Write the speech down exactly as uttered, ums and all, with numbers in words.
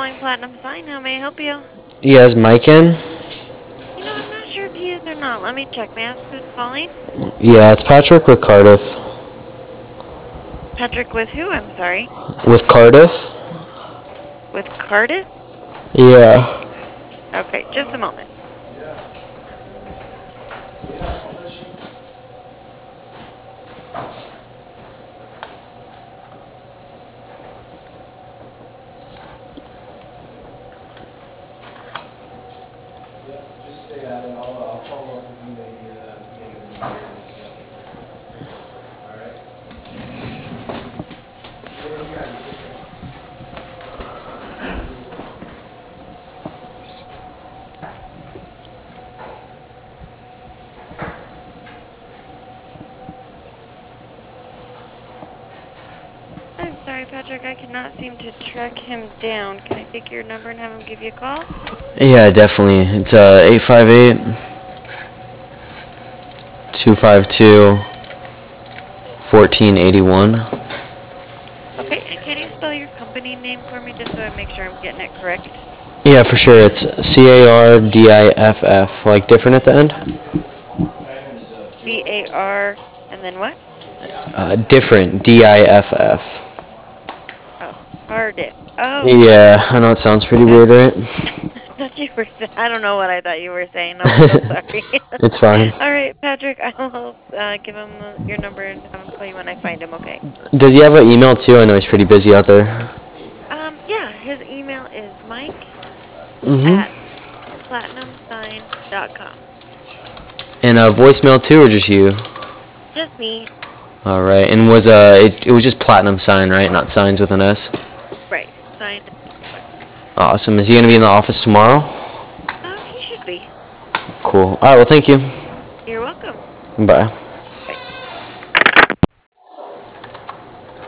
calling Platinum Sign. How may I help you? Yeah, is Mike in? You know, I'm not sure if he is or not. Let me check. May I ask who's calling? Yeah, it's Patrick with Cardiff. Patrick with who? I'm sorry. With Cardiff? With Cardiff? Yeah. Okay, just a moment. I'm sorry, Patrick. I cannot seem to track him down. Can I take your number and have him give you a call? Yeah, definitely. It's uh eight five eight, two five two, one four eight one. Okay, and can you spell your company name for me just so I make sure I'm getting it correct? Yeah, for sure. It's C A R D I F F, like different at the end. C A R and then what? Uh, different, D I F F. Oh, Cardiff. Oh, Yeah, I know it sounds pretty okay. weird, right? I thought you were. I don't know what I thought you were saying. I'm so sorry. It's fine. All right, Patrick. I'll uh, give him uh, your number and have him call you when I find him. Okay. Does he have an email too? I know he's pretty busy out there. Um. Yeah. His email is Mike Mm-hmm. at platinum sign dot com. And a voicemail too, or just you? Just me. All right. And was uh, it, it was just Platinum Sign, right? Not Signs with an S. Right. Sign. Awesome. Is he gonna be in the office tomorrow? Um. He should be. Cool. All right. Well, thank you. You're welcome. Bye.